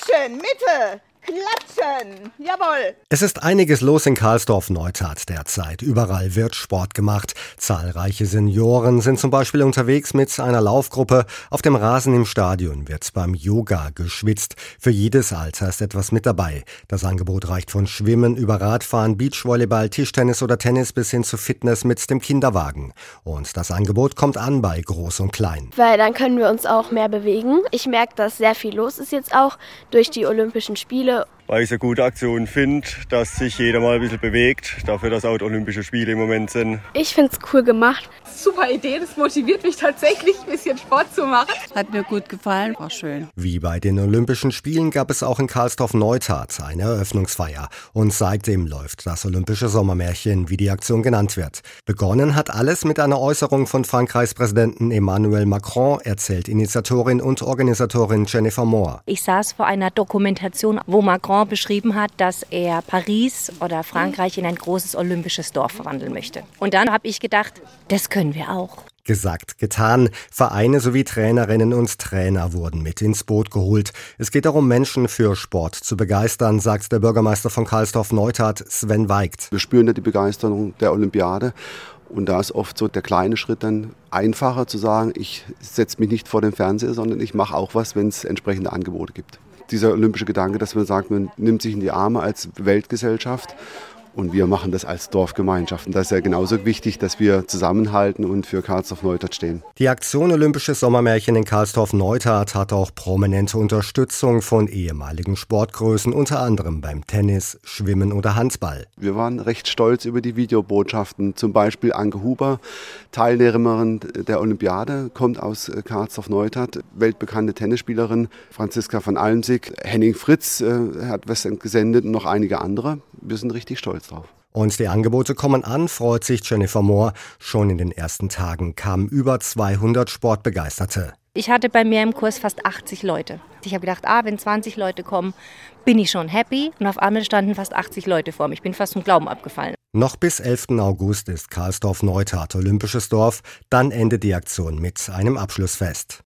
Klatschen, Mitte! Klatschen! Jawohl! Es ist einiges los in Karlsdorf-Neustadt derzeit. Überall wird Sport gemacht. Zahlreiche Senioren sind zum Beispiel unterwegs mit einer Laufgruppe. Auf dem Rasen im Stadion wird beim Yoga geschwitzt. Für jedes Alter ist etwas mit dabei. Das Angebot reicht von Schwimmen über Radfahren, Beachvolleyball, Tischtennis oder Tennis bis hin zu Fitness mit dem Kinderwagen. Und das Angebot kommt an bei Groß und Klein. Weil dann können wir uns auch mehr bewegen. Ich merke, dass sehr viel los ist jetzt auch durch die Olympischen Spiele. Weil ich es eine gute Aktion finde, dass sich jeder mal ein bisschen bewegt, dafür, dass auch die Olympischen Spiele im Moment sind. Ich finde es cool gemacht. Super Idee, das motiviert mich tatsächlich, ein bisschen Sport zu machen. Hat mir gut gefallen, war schön. Wie bei den Olympischen Spielen gab es auch in Karlsdorf-Neustadt eine Eröffnungsfeier. Und seitdem läuft das Olympische Sommermärchen, wie die Aktion genannt wird. Begonnen hat alles mit einer Äußerung von Frankreichs Präsidenten Emmanuel Macron, erzählt Initiatorin und Organisatorin Jennifer Moore. Ich saß vor einer Dokumentation, wo Macron beschrieben hat, dass er Paris oder Frankreich in ein großes olympisches Dorf verwandeln möchte. Und dann habe ich gedacht, das können wir auch. Gesagt, getan. Vereine sowie Trainerinnen und Trainer wurden mit ins Boot geholt. Es geht darum, Menschen für Sport zu begeistern, sagt der Bürgermeister von Karlsdorf-Neustadt, Sven Weigt. Wir spüren ja die Begeisterung der Olympiade. Und da ist oft so der kleine Schritt dann einfacher zu sagen, ich setze mich nicht vor den Fernseher, sondern ich mache auch was, wenn es entsprechende Angebote gibt. Dieser olympische Gedanke, dass man sagt, man nimmt sich in die Arme als Weltgesellschaft und wir machen das als Dorfgemeinschaft. Und das ist ja genauso wichtig, dass wir zusammenhalten und für Karlsdorf-Neustadt stehen. Die Aktion Olympisches Sommermärchen in Karlsdorf-Neustadt hat auch prominente Unterstützung von ehemaligen Sportgrößen, unter anderem beim Tennis, Schwimmen oder Handball. Wir waren recht stolz über die Videobotschaften. Zum Beispiel Anke Huber, Teilnehmerin der Olympiade, kommt aus Karlsdorf-Neustadt, weltbekannte Tennisspielerin Franziska van Almsick, Henning Fritz hat was gesendet und noch einige andere. Wir sind richtig stolz drauf. Und die Angebote kommen an, freut sich Jennifer Moore. Schon in den ersten Tagen kamen über 200 Sportbegeisterte. Ich hatte bei mir im Kurs fast 80 Leute. Ich habe gedacht, wenn 20 Leute kommen, bin ich schon happy. Und auf einmal standen fast 80 Leute vor mir. Ich bin fast vom Glauben abgefallen. Noch bis 11. August ist Karlsdorf-Neustadt olympisches Dorf. Dann endet die Aktion mit einem Abschlussfest.